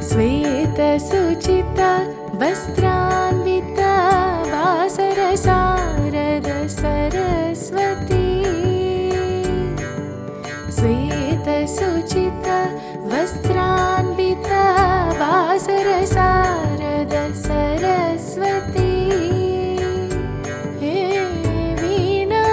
श्वेतसुचिता वस्त्रान्विता वासरसारद सरस्वती श्वेतसुचिता वस्त्रान्विता वासरसारद सरस्वती हे वीणा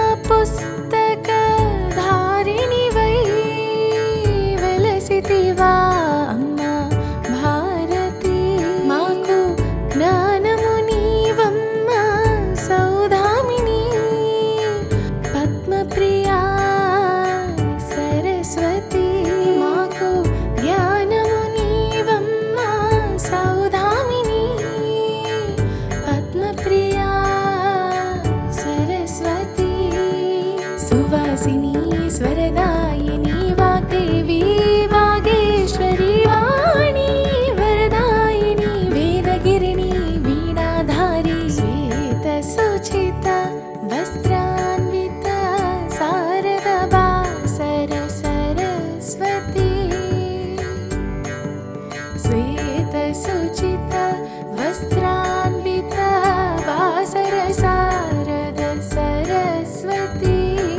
पुस्तकधारिणि वै वेलसिति वा अम्मा भारती माकु ज्ञानमु नीवम्मा सौधामिनी पद्मप्रिया सरस्वती माकु ज्ञानमु नीवम्मा सौधामिनी पद्मप्रिया सरस्वती सुवासिनी स्वरदायिनी वाग्देवी वागेश्वरी वाणी वरदायिनी वेदगिरिणी वीणाधारी श्वेतसुचिता वस्त्रान्विता शारदा सरस्वती श्वेतसुचिता वस्त्रान्विता वासरसारद सरस्वती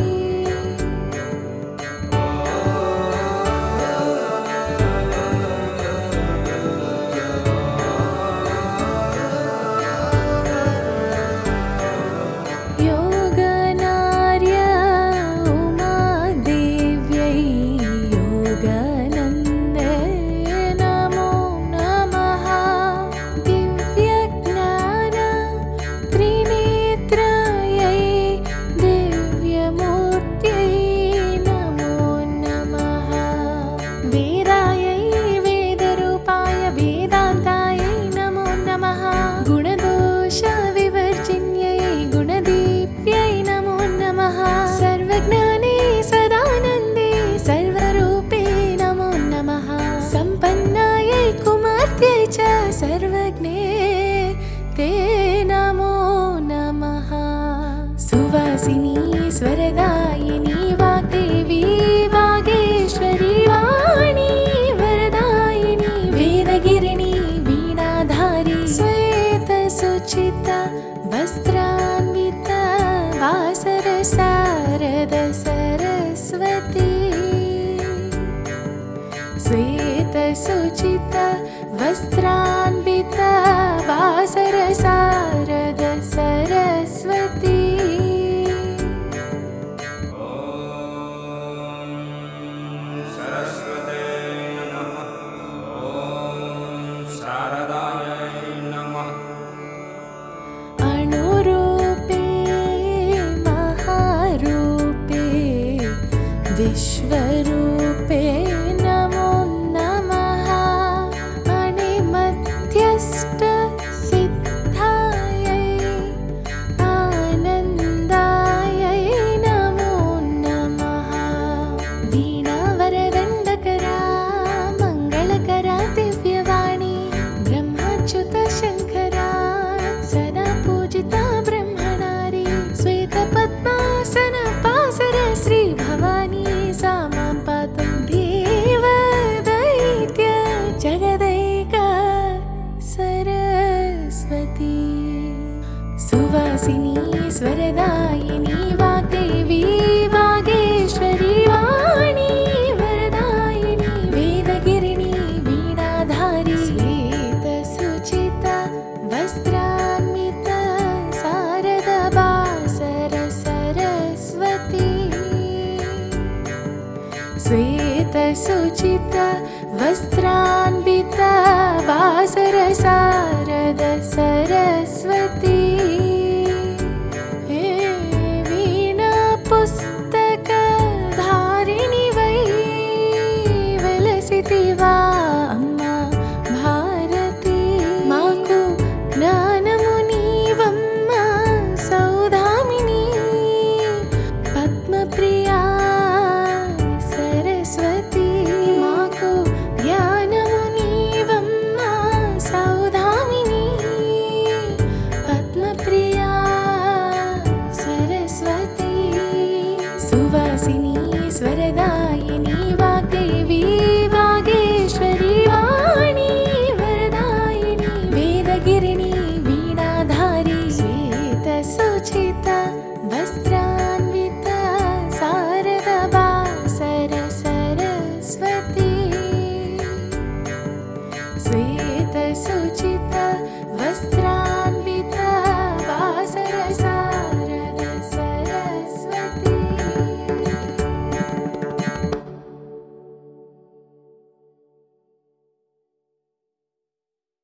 योगनार्या उमादेव्यै योगानन्दे नमो नमः दिव्यज्ञान त्रिनेत्रायै दिव्यमूर्त्यै नमो नमः वेदायै वेदरूपाय वेदान्तायै नमो नमः गुणदोषविवर्जिन्यै गुणदीप्यै नमो नमः सर्वज्ञाने सदानन्दे सर्वरूपे नमो नमः सम्पन्नायै कुमार्त्यै च सर्वज्ञे ते नमो नमः सुवासिनी स्वरदायिनी वाग्देवी वागेश्वरी वाणी वरदायिनी वेदगिरिणी वीणाधारी श्वेतसुचिता वस्त्रान्विता वासरसारद सरस्वती श्वेतसुचिता वस्त्रान्विता वासरसारद सरस्वती सरस्वते नमः। ॐ शारदायै नमः। अणुरूपे महारूपे विश्वरूपे नमो नमः अणिमध्यस्थसिद्धायै आनन्दायै नमो नमः वीणावरदण्डकरा मङ्गलकरा दिव्यवाणी ब्रह्माच्युतशङ्करा सदा पूजिता ब्रह्मणारी श्वेतपद्मासनपासर श्रीभवानी सा मां पातु देवदैत्य जगदैका सरस्वती सुवासिनी स्वरदायिनी वाग्देवी वागेश्वरी वाणी वरदायिनी वेदगिरिणी वीणाधारी श्वेतसुचिता वस्त्रान्विता शारदा सरस्वती श्वेतसुचिता वस्त्रान्विता वासरसारद सरस्वती